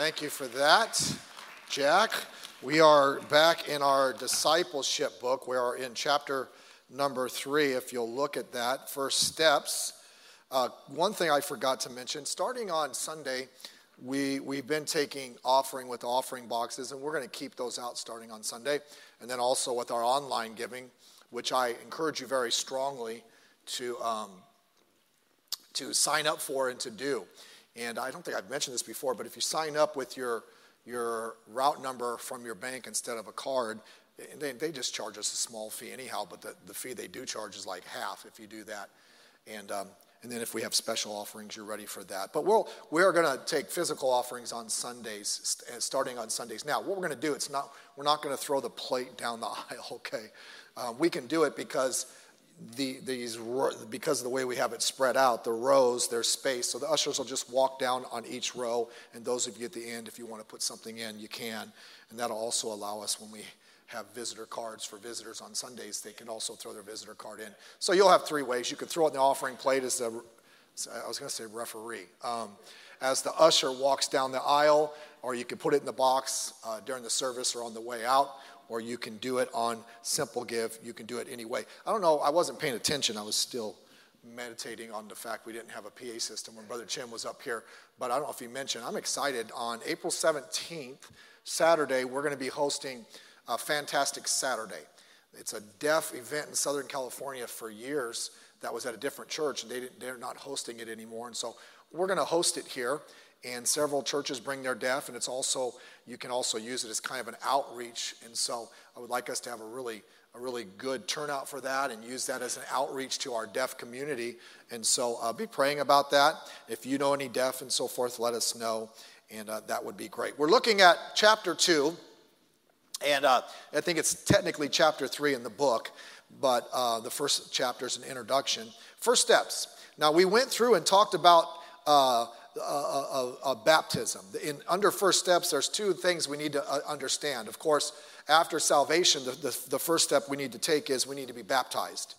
Thank you for that, Jack. We are back in our discipleship book. We are in chapter number 3. If you'll look at that, first steps. One thing I forgot to mention, starting on Sunday, we've been taking offering with offering boxes, and we're going to keep those out starting on Sunday. And then also with our online giving, which I encourage you very strongly to sign up for and to do. And I don't think I've mentioned this before, but if you sign up with your route number from your bank instead of a card, they just charge us a small fee anyhow, but the fee they do charge is like half if you do that. And then if we have special offerings, you're ready for that. But we're going to take physical offerings on Sundays, starting on Sundays. Now, what we're going to do, we're not going to throw the plate down the aisle, okay? We can do it because because of the way we have it spread out, the rows, there's space. So the ushers will just walk down on each row, and those of you at the end, if you want to put something in, you can. And that'll also allow us, when we have visitor cards for visitors on Sundays, they can also throw their visitor card in. So you'll have 3 ways. You can throw it in the offering plate as referee. As the usher walks down the aisle, or you can put it in the box during the service or on the way out, or you can do it on Simple Give. You can do it any way. I don't know, I wasn't paying attention. I was still meditating on the fact we didn't have a PA system when Brother Jim was up here. But I don't know if he mentioned, I'm excited. On April 17th, Saturday, we're going to be hosting a Fantastic Saturday. It's a deaf event in Southern California for years that was at a different church, and they're not hosting it anymore. And so we're going to host it here. And several churches bring their deaf, and you can also use it as kind of an outreach. And so I would like us to have a really good turnout for that and use that as an outreach to our deaf community. And so be praying about that. If you know any deaf and so forth, let us know, and that would be great. We're looking at chapter 2, and I think it's technically chapter 3 in the book, but the first chapter is an introduction. First steps. Now, we went through and talked about baptism. Under first steps, there's 2 things we need to understand. Of course, after salvation, the first step we need to take is we need to be baptized.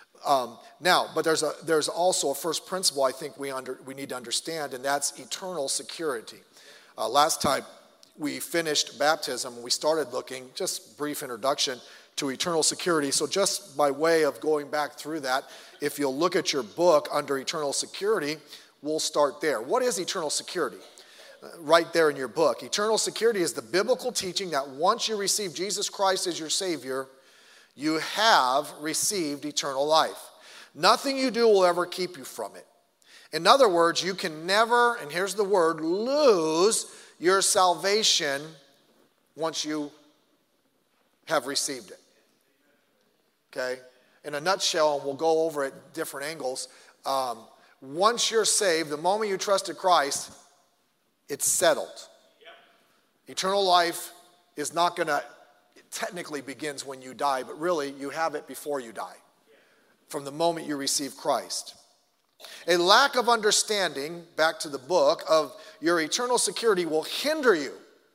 But there's also a first principle I think we need to understand, and that's eternal security. Last time we finished baptism, we started looking, just brief introduction to eternal security. So just by way of going back through that, if you'll look at your book under eternal security, we'll start there. What is eternal security? Right there in your book. Eternal security is the biblical teaching that once you receive Jesus Christ as your Savior, you have received eternal life. Nothing you do will ever keep you from it. In other words, you can never, and here's the word, lose your salvation once you have received it. Okay? In a nutshell, and we'll go over it different angles, once you're saved, the moment you trusted Christ, it's settled. Yep. Eternal life is not going to, technically begins when you die, but really you have it before you die, from the moment you receive Christ. A lack of understanding, back to the book, of your eternal security will hinder you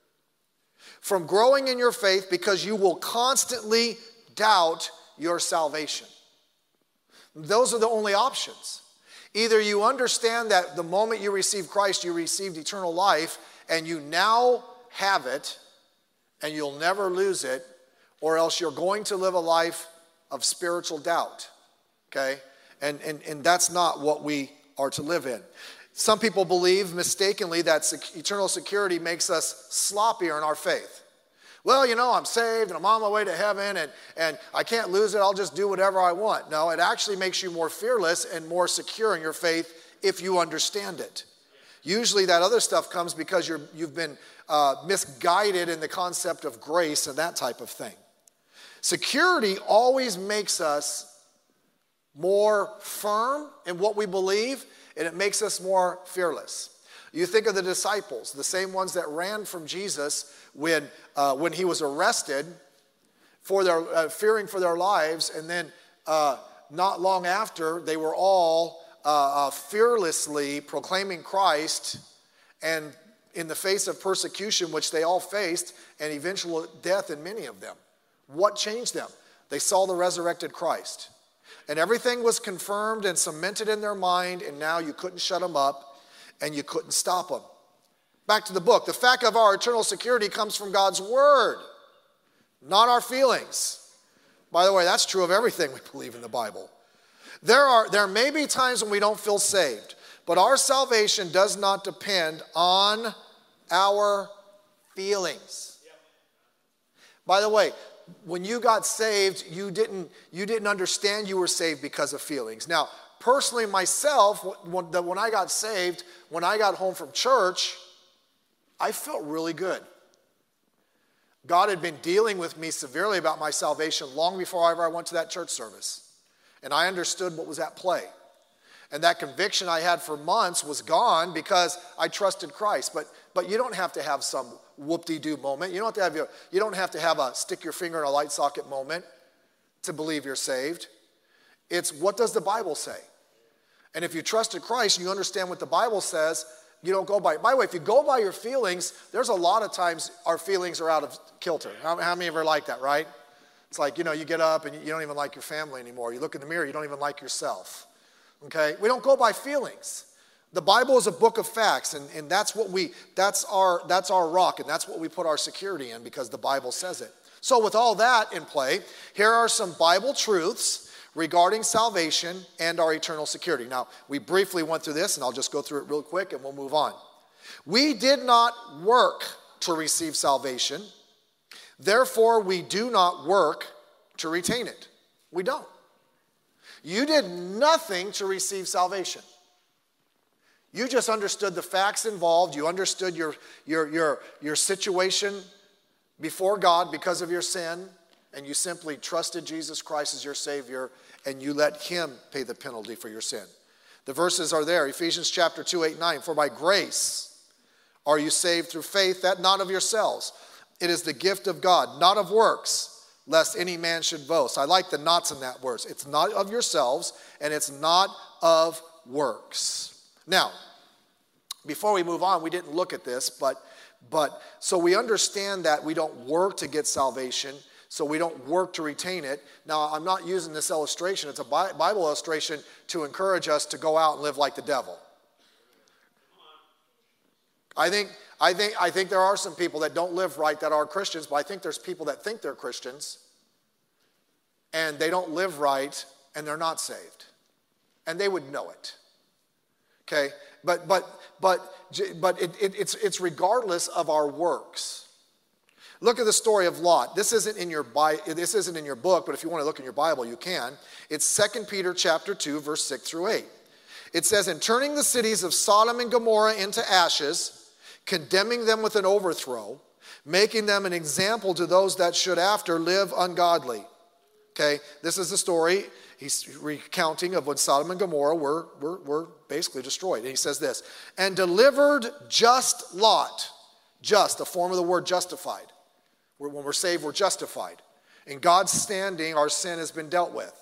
from growing in your faith because you will constantly doubt your salvation. Those are the only options. Either you understand that the moment you receive Christ, you received eternal life, and you now have it, and you'll never lose it, or else you're going to live a life of spiritual doubt, okay? And that's not what we are to live in. Some people believe mistakenly that eternal security makes us sloppier in our faith. Well, I'm saved and I'm on my way to heaven and I can't lose it. I'll just do whatever I want. No, it actually makes you more fearless and more secure in your faith if you understand it. Usually that other stuff comes because you've been misguided in the concept of grace and that type of thing. Security always makes us more firm in what we believe, and it makes us more fearless. You think of the disciples, the same ones that ran from Jesus when he was arrested for their fearing for their lives, and then not long after they were all fearlessly proclaiming Christ, and in the face of persecution, which they all faced, and eventual death in many of them. What changed them? They saw the resurrected Christ, and everything was confirmed and cemented in their mind, and now you couldn't shut them up. And you couldn't stop them. Back to the book. The fact of our eternal security comes from God's word, not our feelings. By the way, that's true of everything we believe in the Bible. There may be times when we don't feel saved, but our salvation does not depend on our feelings. By the way, when you got saved, you didn't understand you were saved because of feelings. Now, personally myself, when I got saved, when I got home from church, I felt really good. God had been dealing with me severely about my salvation long before I went to that church service. And I understood what was at play. And that conviction I had for months was gone because I trusted Christ. But you don't have to have some whoop-de-doo moment. You don't have to have a stick your finger in a light socket moment to believe you're saved. It's what does the Bible say? And if you trusted Christ and you understand what the Bible says, you don't go by the way, if you go by your feelings, there's a lot of times our feelings are out of kilter. How many of you are like that, right? It's like, you get up and you don't even like your family anymore. You look in the mirror, you don't even like yourself. Okay? We don't go by feelings. The Bible is a book of facts, and that's our rock, and that's what we put our security in because the Bible says it. So with all that in play, here are some Bible truths regarding salvation and our eternal security. Now, we briefly went through this, and I'll just go through it real quick, and we'll move on. We did not work to receive salvation. Therefore, we do not work to retain it. We don't. You did nothing to receive salvation. You just understood the facts involved. You understood your situation before God because of your sin, and you simply trusted Jesus Christ as your Savior, and you let Him pay the penalty for your sin. The verses are there, Ephesians chapter 2, 8, 9. For by grace are you saved through faith, that not of yourselves. It is the gift of God, not of works, lest any man should boast. I like the nots in that verse. It's not of yourselves, and it's not of works. Now, before we move on, we didn't look at this, but so we understand that we don't work to get salvation, so we don't work to retain it. Now, I'm not using this illustration. It's a Bible illustration to encourage us to go out and live like the devil. I think there are some people that don't live right that are Christians, but I think there's people that think they're Christians and they don't live right and they're not saved. And they would know it. Okay? But it's regardless of our works. Look at the story of Lot. This isn't in your book, but if you want to look in your Bible, you can. It's 2 Peter chapter 2, verse 6 through 8. It says, "In turning the cities of Sodom and Gomorrah into ashes, condemning them with an overthrow, making them an example to those that should after live ungodly." Okay, this is the story he's recounting of when Sodom and Gomorrah were basically destroyed. And he says this, "And delivered just Lot," just, a form of the word justified. When we're saved, we're justified. In God's standing, our sin has been dealt with.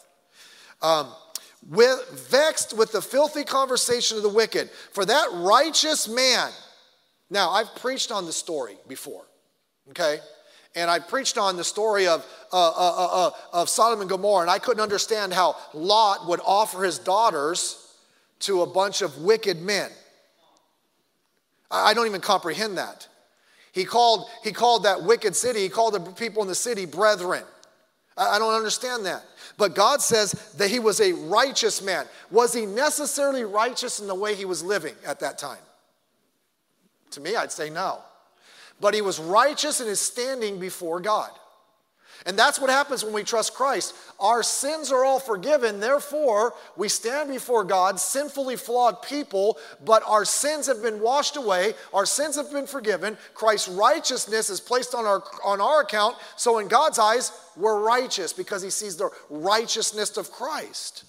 Vexed with the filthy conversation of the wicked, for that righteous man. Now, I've preached on the story before, okay? And I preached on the story of Sodom and Gomorrah, and I couldn't understand how Lot would offer his daughters to a bunch of wicked men. I don't even comprehend that. He called that wicked city, he called the people in the city brethren. I don't understand that. But God says that he was a righteous man. Was he necessarily righteous in the way he was living at that time? To me, I'd say no. But he was righteous in his standing before God. And that's what happens when we trust Christ. Our sins are all forgiven. Therefore, we stand before God, sinfully flawed people, but our sins have been washed away. Our sins have been forgiven. Christ's righteousness is placed on our account. So in God's eyes, we're righteous because he sees the righteousness of Christ.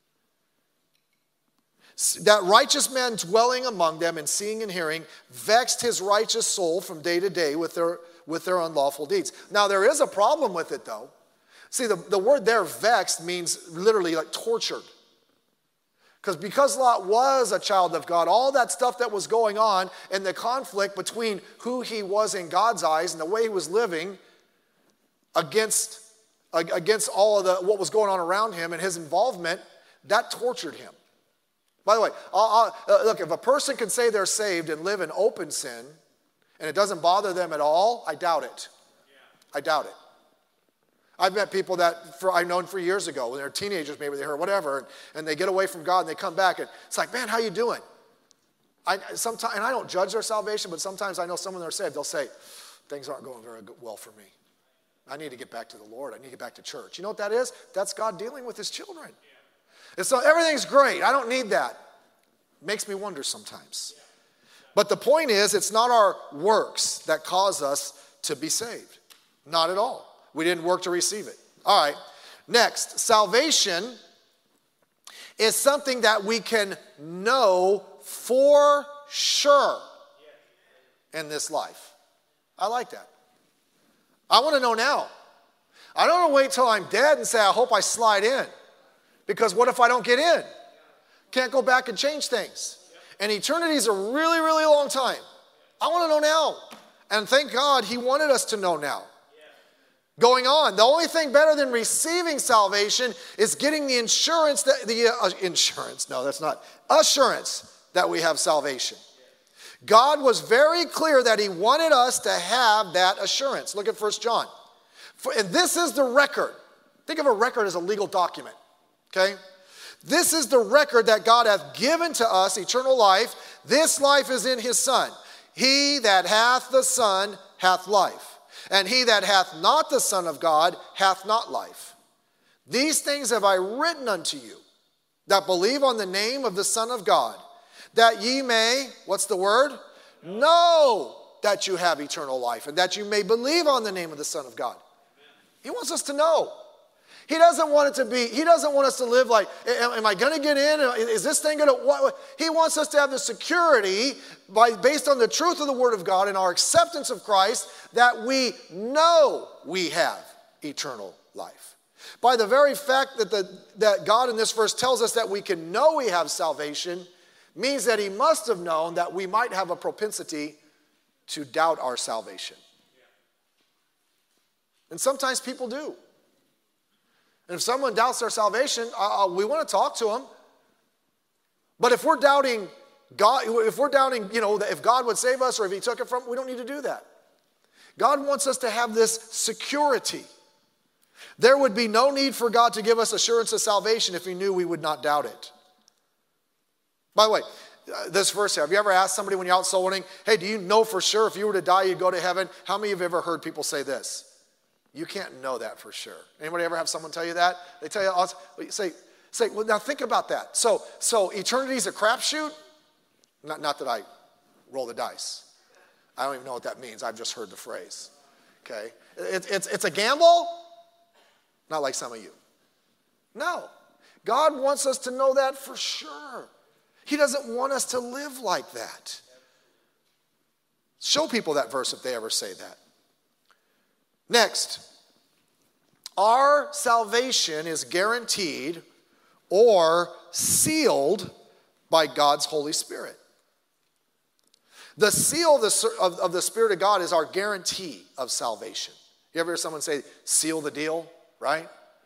That righteous man dwelling among them and seeing and hearing vexed his righteous soul from day to day with their unlawful deeds. Now, there is a problem with it, though. See, the word there, vexed, means literally like tortured. Because Lot was a child of God, all that stuff that was going on and the conflict between who he was in God's eyes and the way he was living against all of what was going on around him and his involvement, that tortured him. By the way, look, if a person can say they're saved and live in open sin, and it doesn't bother them at all, I doubt it. I doubt it. I've met people that I've known for years ago, when they're teenagers, maybe they heard whatever, and they get away from God and they come back, and it's like, man, how you doing? Sometimes, and I don't judge their salvation, but sometimes I know someone they're saved, they'll say, things aren't going very well for me. I need to get back to the Lord. I need to get back to church. You know what that is? That's God dealing with his children. It's not, everything's great. I don't need that. It makes me wonder sometimes. But the point is, it's not our works that cause us to be saved. Not at all. We didn't work to receive it. All right. Next, salvation is something that we can know for sure in this life. I like that. I want to know now. I don't want to wait till I'm dead and say, I hope I slide in. Because what if I don't get in? Can't go back and change things. And eternity is a really, really long time. I want to know now. And thank God he wanted us to know now. Going on, the only thing better than receiving salvation is getting the assurance that we have salvation. God was very clear that he wanted us to have that assurance. Look at 1 John. And this is the record. Think of a record as a legal document. Okay? This is the record that God hath given to us, eternal life. This life is in his Son. He that hath the Son hath life. And he that hath not the Son of God hath not life. These things have I written unto you, that believe on the name of the Son of God, that ye may, what's the word? Know that you have eternal life, and that you may believe on the name of the Son of God. He wants us to know. He doesn't want us to live like, am I going to get in? Is this thing going to, he wants us to have the security based on the truth of the Word of God and our acceptance of Christ that we know we have eternal life. By the very fact that God in this verse tells us that we can know we have salvation means that he must have known that we might have a propensity to doubt our salvation. And sometimes people do. And if someone doubts their salvation, we want to talk to them. But if we're doubting God, if God would save us or if he took it from, we don't need to do that. God wants us to have this security. There would be no need for God to give us assurance of salvation if he knew we would not doubt it. By the way, this verse here, have you ever asked somebody when you're out soul winning, hey, do you know for sure if you were to die, you'd go to heaven? How many of you have ever heard people say this? You can't know that for sure. Anybody ever have someone tell you that? They tell you, say, well, now think about that. So eternity's a crapshoot? Not that I roll the dice. I don't even know what that means. I've just heard the phrase. Okay? It's a gamble? Not like some of you. No. God wants us to know that for sure. He doesn't want us to live like that. Show people that verse if they ever say that. Next, our salvation is guaranteed or sealed by God's Holy Spirit. The seal of the Spirit of God is our guarantee of salvation. You ever hear someone say, seal the deal, right?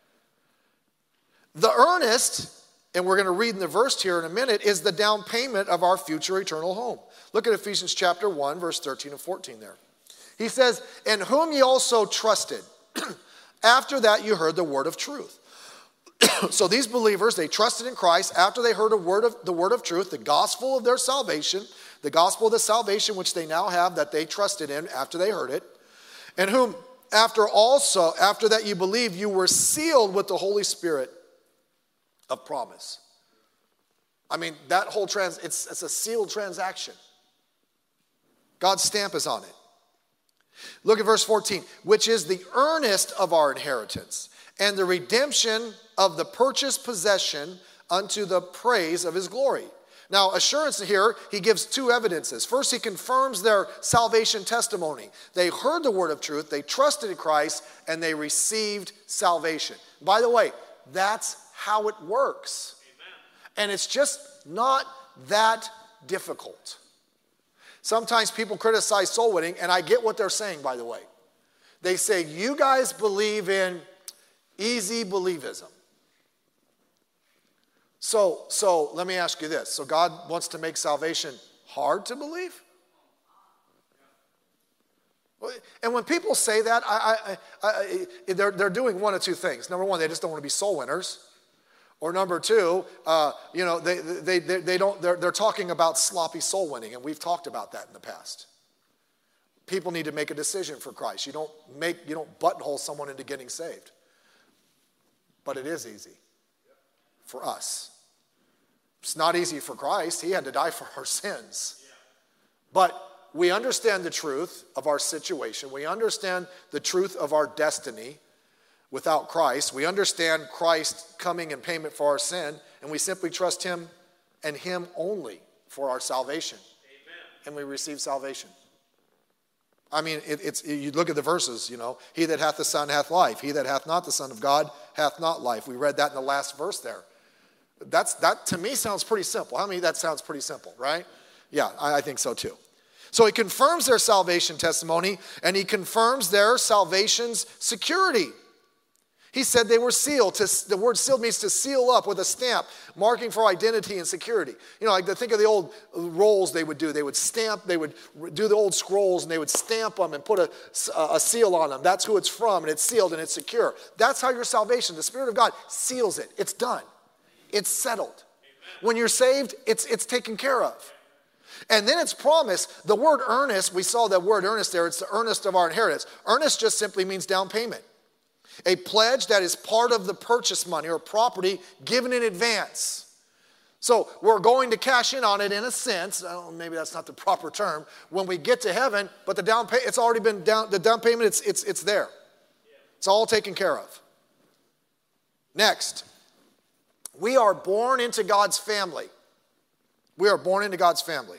The earnest, and we're going to read in the verse here in a minute, is the down payment of our future eternal home. Look at Ephesians chapter 1, verse 13 and 14 there. He says, in whom ye also trusted. After that you heard the word of truth. So these believers, they trusted in Christ after they heard the word of truth, the gospel of their salvation, the gospel of the salvation which they now have that they trusted in after they heard it. And whom after that you believed, you were sealed with the Holy Spirit of promise. I mean, that whole it's a sealed transaction. God's stamp is on it. Look at verse 14, which is the earnest of our inheritance and the redemption of the purchased possession unto the praise of his glory. Now, assurance here, he gives two evidences. First, he confirms their salvation testimony. They heard the word of truth, they trusted in Christ, and they received salvation. By the way, that's how it works. Amen. And it's just not that difficult. Sometimes people criticize soul winning, and I get what they're saying, by the way. They say, you guys believe in easy believism. So let me ask you this. So God wants to make salvation hard to believe? And when people say that, they're doing one of two things. Number one, they just don't want to be soul winners. Or number two, they're talking about sloppy soul winning, and we've talked about that in the past. People need to make a decision for Christ. You don't buttonhole someone into getting saved. But it is easy for us. It's not easy for Christ. He had to die for our sins. But we understand the truth of our situation. We understand the truth of our destiny without Christ. We understand Christ coming in payment for our sin, and we simply trust him and him only for our salvation. Amen. And we receive salvation. I mean, you look at the verses, he that hath the Son hath life. He that hath not the Son of God hath not life. We read that in the last verse there. That to me sounds pretty simple. How many that sounds pretty simple, right? Yeah, I think so too. So he confirms their salvation testimony, and he confirms their salvation's security. He said they were sealed. The word sealed means to seal up with a stamp, marking for identity and security. Like think of the old rolls they would do. They would do the old scrolls, and they would stamp them and put a seal on them. That's who it's from, and it's sealed, and it's secure. That's how your salvation, the Spirit of God, seals it. It's done. It's settled. Amen. When you're saved, it's taken care of. And then it's promised. The word earnest, we saw that word earnest there. It's the earnest of our inheritance. Earnest just simply means down payment. A pledge that is part of the purchase money or property given in advance. So we're going to cash in on it in a sense. Maybe that's not the proper term. When we get to heaven, but the down payment, it's already been down. The down payment, it's there. It's all taken care of. Next, we are born into God's family. We are born into God's family.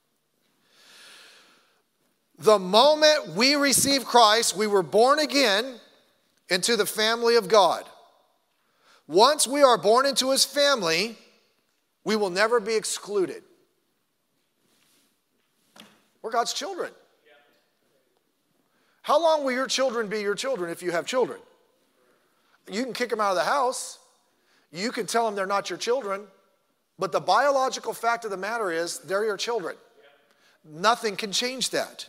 The moment we receive Christ, we were born again into the family of God. Once we are born into his family, we will never be excluded. We're God's children. How long will your children be your children if you have children? You can kick them out of the house. You can tell them they're not your children. But the biological fact of the matter is they're your children. Nothing can change that.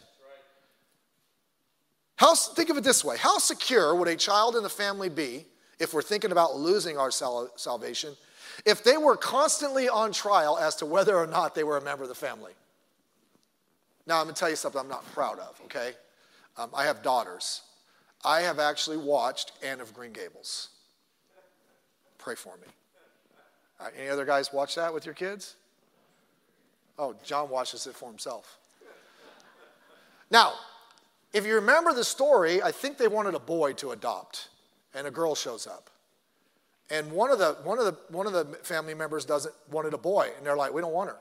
Think of it this way. How secure would a child in the family be, if we're thinking about losing our salvation, if they were constantly on trial as to whether or not they were a member of the family? Now, I'm going to tell you something I'm not proud of, okay? I have daughters. I have actually watched Anne of Green Gables. Pray for me. All right, any other guys watch that with your kids? Oh, John watches it for himself. Now, if you remember the story, I think they wanted a boy to adopt, and a girl shows up. And one of the family members wanted a boy, and they're like, we don't want her.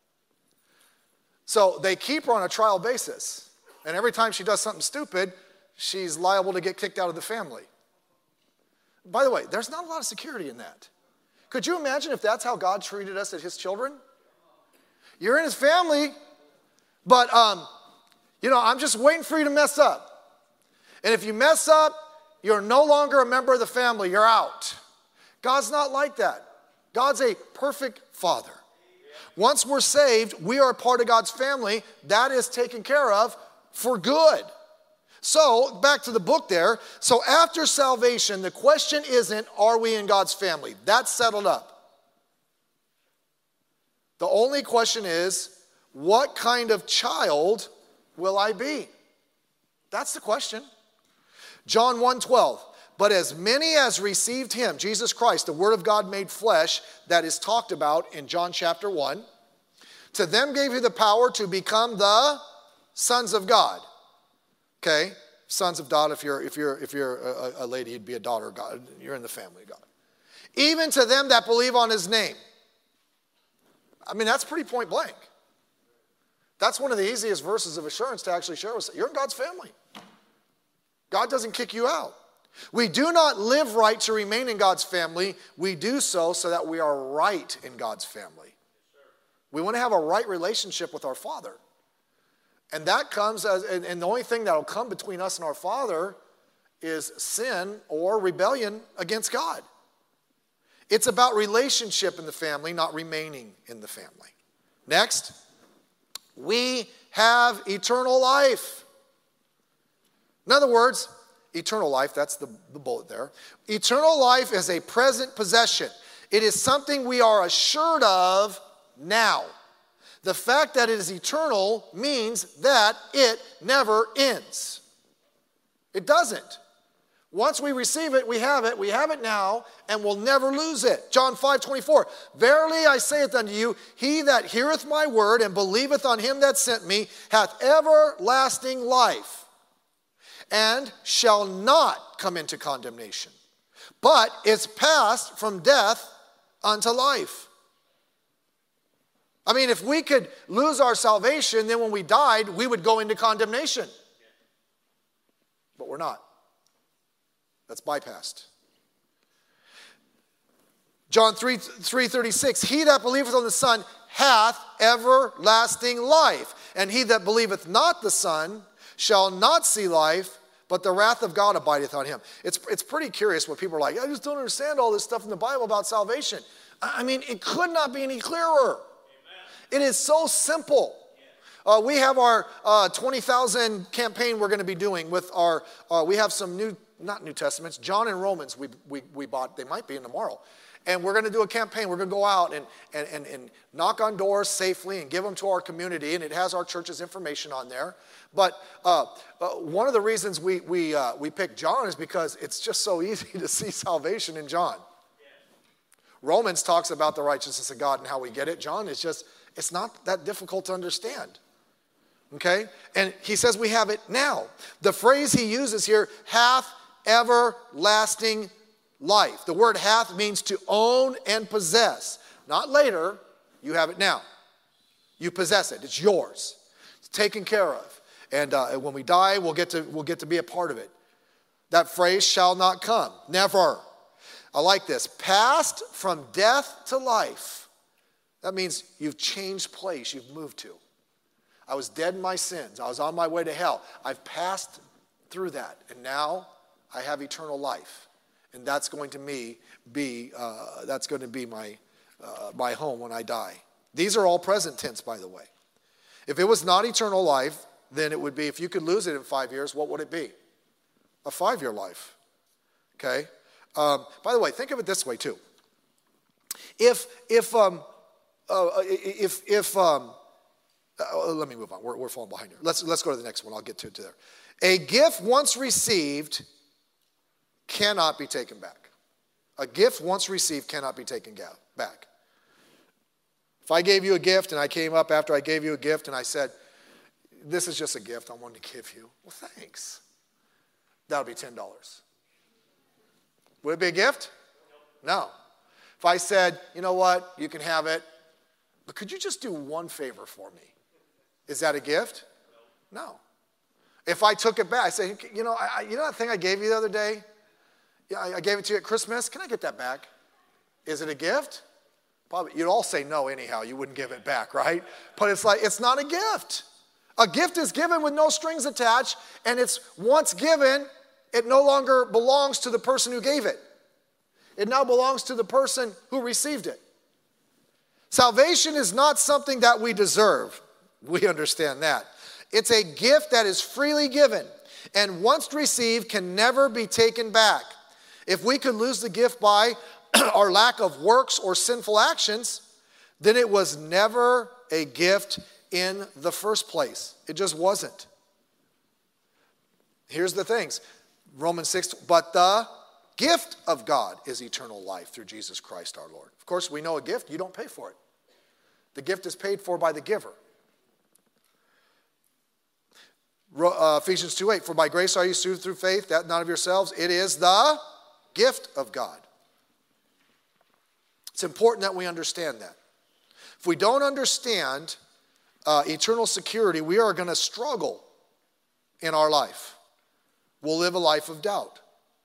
So they keep her on a trial basis. And every time she does something stupid, she's liable to get kicked out of the family. By the way, there's not a lot of security in that. Could you imagine if that's how God treated us as his children? You're in his family, but I'm just waiting for you to mess up. And if you mess up, you're no longer a member of the family. You're out. God's not like that. God's a perfect father. Once we're saved, we are part of God's family. That is taken care of for good. So, back to the book there. So, after salvation, the question isn't, are we in God's family? That's settled up. The only question is, what kind of child will I be? That's the question. John 1:12. But as many as received him, Jesus Christ, the Word of God made flesh, that is talked about in John chapter 1, to them gave he the power to become the sons of God. Okay, sons of God. If you're a lady, you'd be a daughter of God. You're in the family of God. Even to them that believe on his name. I mean, that's pretty point blank. That's one of the easiest verses of assurance to actually share with us. You're in God's family. God doesn't kick you out. We do not live right to remain in God's family. We do so that we are right in God's family. We want to have a right relationship with our Father. And that comes and the only thing that will come between us and our Father is sin or rebellion against God. It's about relationship in the family, not remaining in the family. Next, we have eternal life. In other words, eternal life, that's the bullet there. Eternal life is a present possession. It is something we are assured of now. The fact that it is eternal means that it never ends. It doesn't. Once we receive it, we have it now, and we'll never lose it. John 5:24, verily I saith unto you, he that heareth my word and believeth on him that sent me hath everlasting life, and shall not come into condemnation, but is passed from death unto life. I mean, if we could lose our salvation, then when we died, we would go into condemnation. But we're not. That's bypassed. John 3:36, he that believeth on the Son hath everlasting life, and he that believeth not the Son shall not see life, but the wrath of God abideth on him. It's pretty curious what people are like, I just don't understand all this stuff in the Bible about salvation. I mean, it could not be any clearer. Amen. It is so simple. We have our 20,000 campaign we're going to be doing with our, we have some not New Testaments, John and Romans we bought, they might be in tomorrow. And we're going to do a campaign. We're going to go out and knock on doors safely and give them to our community. And it has our church's information on there. But one of the reasons we picked John is because it's just so easy to see salvation in John. Romans talks about the righteousness of God and how we get it. John is just, it's not that difficult to understand. Okay? And he says we have it now. The phrase he uses here, hath everlasting life. The word hath means to own and possess. Not later, you have it now. You possess it. It's yours. It's taken care of. And when we die, we'll get to be a part of it. That phrase shall not come. Never. I like this. Passed from death to life. That means you've changed place. You've moved to. I was dead in my sins. I was on my way to hell. I've passed through that. And now I have eternal life. And that's going to be my home when I die. These are all present tense, by the way. If it was not eternal life, then it would be, if you could lose it in 5 years, what would it be? A 5-year life. Okay? By the way, think of it this way too. Let me move on. We're falling behind here. Let's go to the next one. I'll get to it there. A gift once received cannot be taken back. A gift once received cannot be taken back. If I gave you a gift and I came up after I gave you a gift and I said, this is just a gift I wanted to give you. Well, thanks. That'll be $10. Would it be a gift? No. If I said, you know what, you can have it, but could you just do one favor for me? Is that a gift? No. If I took it back, I say, you know that thing I gave you the other day? Yeah, I gave it to you at Christmas. Can I get that back? Is it a gift? Probably. You'd all say no anyhow. You wouldn't give it back, right? But it's like, it's not a gift. A gift is given with no strings attached, and it's once given, it no longer belongs to the person who gave it. It now belongs to the person who received it. Salvation is not something that we deserve. We understand that. It's a gift that is freely given, and once received can never be taken back. If we could lose the gift by our lack of works or sinful actions, then it was never a gift in the first place. It just wasn't. Here's the things. Romans 6, but the gift of God is eternal life through Jesus Christ our Lord. Of course, we know a gift, you don't pay for it. The gift is paid for by the giver. Ephesians 2:8, for by grace are you saved through faith, that not of yourselves. It is the gift of God. It's important that we understand that. If we don't understand eternal security, we are going to struggle in our life. We'll live a life of doubt.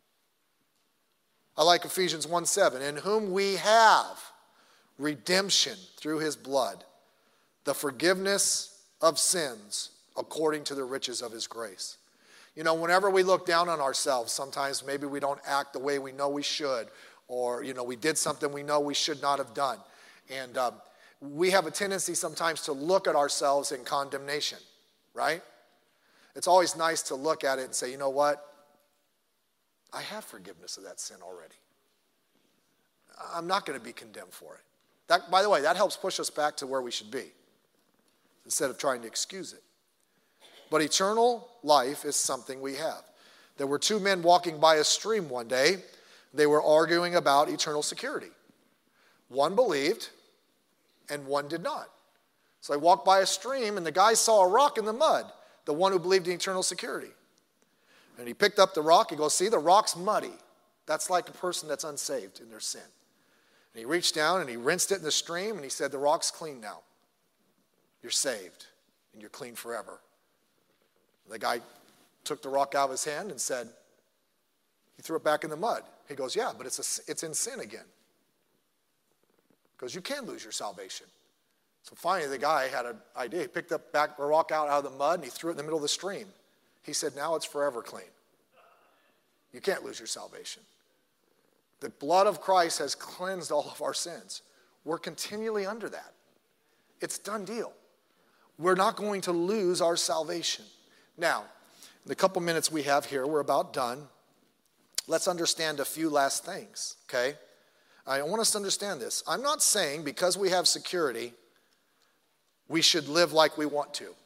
I like Ephesians 1:7, in whom we have redemption through his blood, the forgiveness of sins according to the riches of his grace. You know, whenever we look down on ourselves, sometimes maybe we don't act the way we know we should, or, we did something we know we should not have done. And we have a tendency sometimes to look at ourselves in condemnation, right? It's always nice to look at it and say, you know what? I have forgiveness of that sin already. I'm not going to be condemned for it. That, by the way, that helps push us back to where we should be instead of trying to excuse it. But eternal life is something we have. There were two men walking by a stream one day. They were arguing about eternal security. One believed and one did not. So they walked by a stream and the guy saw a rock in the mud, the one who believed in eternal security. And he picked up the rock. He goes, see, the rock's muddy. That's like a person that's unsaved in their sin. And he reached down and he rinsed it in the stream and he said, the rock's clean now. You're saved and you're clean forever. The guy took the rock out of his hand and said, he threw it back in the mud. He goes, yeah, but it's in sin again. Because you can lose your salvation. So finally the guy had an idea. He picked up back the rock out of the mud and he threw it in the middle of the stream. He said, now it's forever clean. You can't lose your salvation. The blood of Christ has cleansed all of our sins. We're continually under that. It's done deal. We're not going to lose our salvation. Now, in the couple minutes we have here, we're about done. Let's understand a few last things, okay? I want us to understand this. I'm not saying because we have security, we should live like we want to.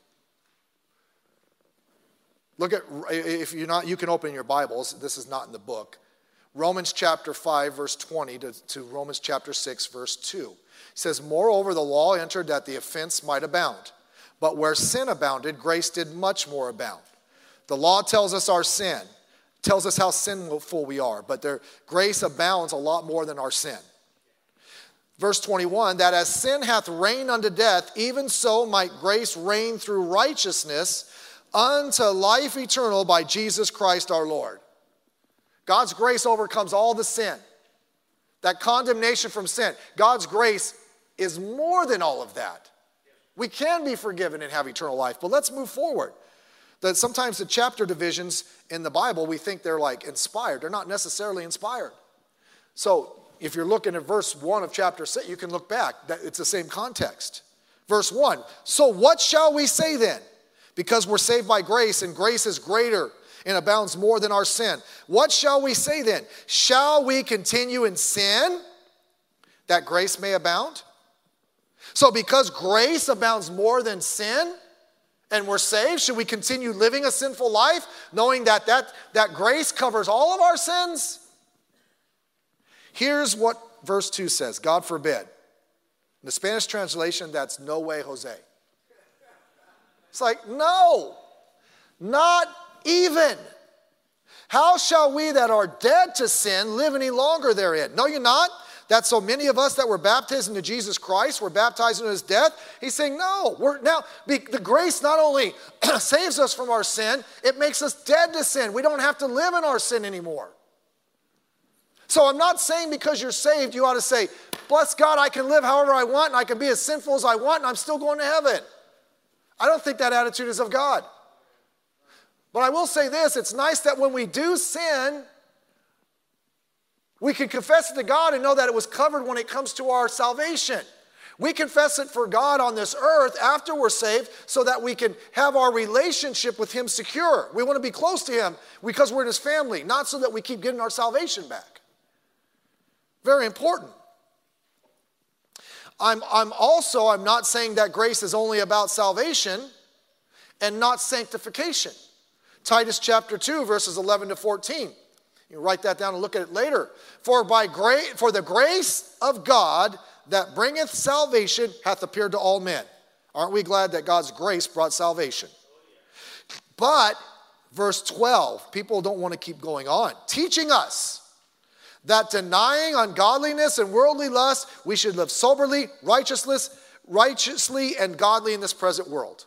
Look at, if you're not, you can open your Bibles. This is not in the book. Romans chapter 5, verse 20 to Romans chapter 6, verse 2. It says, moreover, the law entered that the offense might abound. But where sin abounded, grace did much more abound. The law tells us our sin, tells us how sinful we are, but grace abounds a lot more than our sin. Verse 21, that as sin hath reigned unto death, even so might grace reign through righteousness unto life eternal by Jesus Christ our Lord. God's grace overcomes all the sin. That condemnation from sin. God's grace is more than all of that. We can be forgiven and have eternal life. But let's move forward. Sometimes the chapter divisions in the Bible, we think they're like inspired. They're not necessarily inspired. So if you're looking at verse 1 of chapter 6, you can look back. It's the same context. Verse 1, so what shall we say then? Because we're saved by grace, and grace is greater and abounds more than our sin. What shall we say then? Shall we continue in sin that grace may abound? So because grace abounds more than sin and we're saved, should we continue living a sinful life knowing that grace covers all of our sins? Here's what verse 2 says, God forbid. In the Spanish translation, that's no way, Jose. It's like, no, not even. How shall we that are dead to sin live any longer therein? No, you're not. That so many of us that were baptized into Jesus Christ were baptized into his death. He's saying, no, the grace not only saves us from our sin, it makes us dead to sin. We don't have to live in our sin anymore. So I'm not saying because you're saved, you ought to say, bless God, I can live however I want and I can be as sinful as I want and I'm still going to heaven. I don't think that attitude is of God. But I will say this, it's nice that when we do sin, we can confess it to God and know that it was covered when it comes to our salvation. We confess it for God on this earth after we're saved so that we can have our relationship with him secure. We want to be close to him because we're in his family, not so that we keep getting our salvation back. Very important. I'm not saying that grace is only about salvation and not sanctification. Titus chapter 2, verses 11 to 14. You can write that down and look at it later. For the grace of God that bringeth salvation hath appeared to all men. Aren't we glad that God's grace brought salvation? But, verse 12, people don't want to keep going on. Teaching us that denying ungodliness and worldly lust, we should live soberly, righteously, and godly in this present world.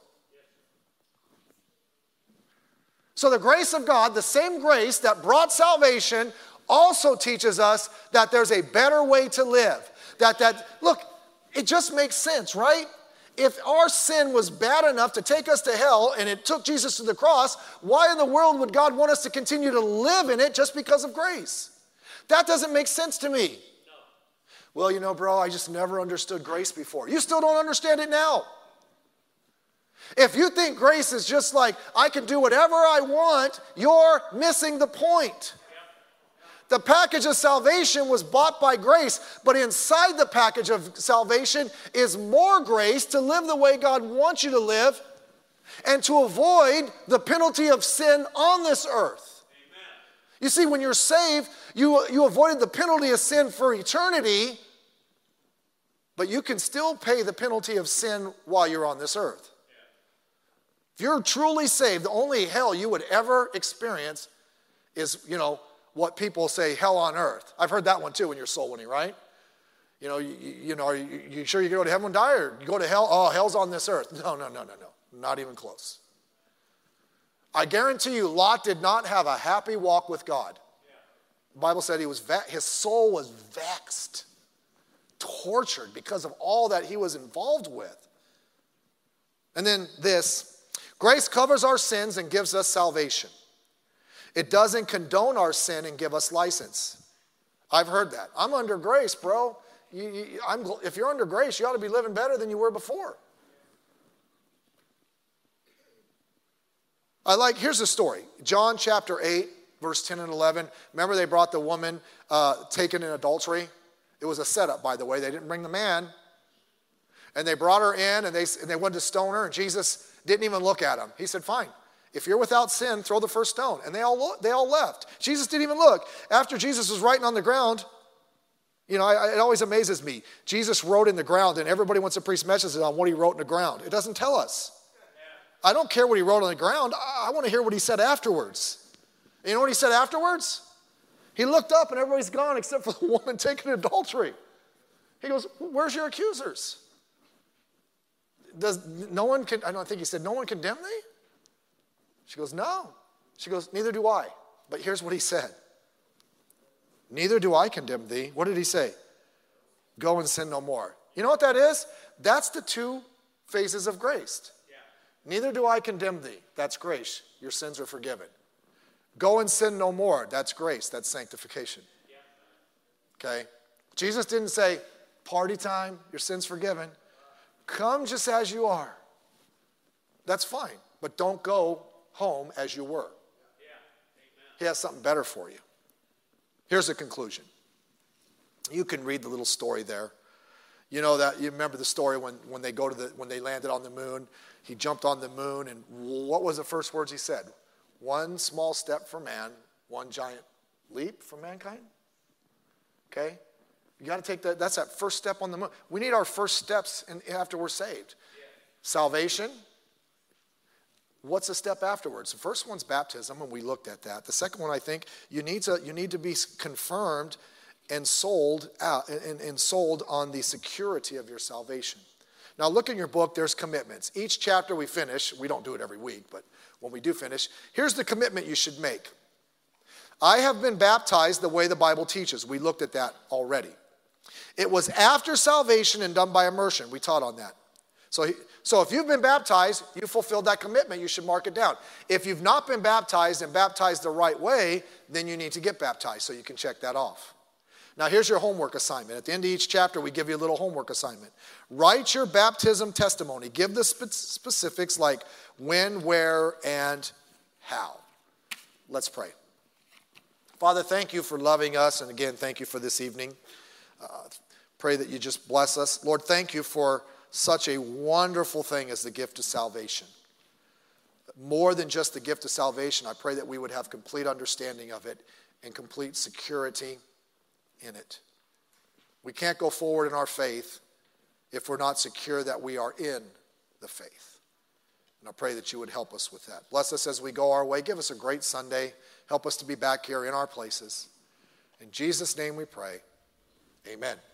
So the grace of God, the same grace that brought salvation, also teaches us that there's a better way to live. Look, it just makes sense, right? If our sin was bad enough to take us to hell and it took Jesus to the cross, why in the world would God want us to continue to live in it just because of grace? That doesn't make sense to me. Well, you know, bro, I just never understood grace before. You still don't understand it now. If you think grace is just like, I can do whatever I want, you're missing the point. The package of salvation was bought by grace, but inside the package of salvation is more grace to live the way God wants you to live and to avoid the penalty of sin on this earth. Amen. You see, when you're saved, you avoided the penalty of sin for eternity, but you can still pay the penalty of sin while you're on this earth. If you're truly saved, the only hell you would ever experience is, what people say, hell on earth. I've heard that one too when you're soul winning, right? Are you sure you can go to heaven and die, or you go to hell? Oh, hell's on this earth. No. Not even close. I guarantee you, Lot did not have a happy walk with God. The Bible said his soul was vexed, tortured because of all that he was involved with. And then this, grace covers our sins and gives us salvation. It doesn't condone our sin and give us license. I've heard that. I'm under grace, bro. If you're under grace, you ought to be living better than you were before. Here's the story. John chapter 8, verse 10 and 11. Remember they brought the woman taken in adultery? It was a setup, by the way. They didn't bring the man. And they brought her in, and they wanted to stone her, and Jesus didn't even look at him. He said, fine. If you're without sin, throw the first stone. And they all left. Jesus didn't even look. After Jesus was writing on the ground, it always amazes me. Jesus wrote in the ground, and everybody wants to preach messages on what he wrote in the ground. It doesn't tell us. I don't care what he wrote on the ground. I want to hear what he said afterwards. And you know what he said afterwards? He looked up, and everybody's gone except for the woman taken in adultery. He goes, where's your accusers? I don't think he said, no one condemn thee? She goes, no. She goes, neither do I. But here's what he said. Neither do I condemn thee. What did he say? Go and sin no more. You know what that is? That's the two phases of grace. Yeah. Neither do I condemn thee. That's grace. Your sins are forgiven. Go and sin no more. That's grace. That's sanctification. Yeah. Okay? Jesus didn't say, party time, your sin's forgiven. Come just as you are. That's fine. But don't go home as you were. He has something better for you. Here's the conclusion. You can read the little story there. You remember the story when they landed on the moon. He jumped on the moon, and what was the first words he said? One small step for man, one giant leap for mankind. Okay? You got to take that. That's that first step on the moon. We need our first steps after we're saved. Yeah. Salvation. What's the step afterwards? The first one's baptism, and we looked at that. The second one, I think, you need to be confirmed and sold out and sold on the security of your salvation. Now, look in your book. There's commitments. Each chapter we finish. We don't do it every week, but when we do finish, here's the commitment you should make. I have been baptized the way the Bible teaches. We looked at that already. It was after salvation and done by immersion. We taught on that. So if you've been baptized, you fulfilled that commitment. You should mark it down. If you've not been baptized and baptized the right way, then you need to get baptized, so you can check that off. Now here's your homework assignment. At the end of each chapter, we give you a little homework assignment. Write your baptism testimony. Give the specifics like when, where, and how. Let's pray. Father, thank you for loving us, and again, thank you for this evening. Pray that you just bless us. Lord, thank you for such a wonderful thing as the gift of salvation. More than just the gift of salvation, I pray that we would have complete understanding of it and complete security in it. We can't go forward in our faith if we're not secure that we are in the faith. And I pray that you would help us with that. Bless us as we go our way. Give us a great Sunday. Help us to be back here in our places. In Jesus' name we pray. Amen.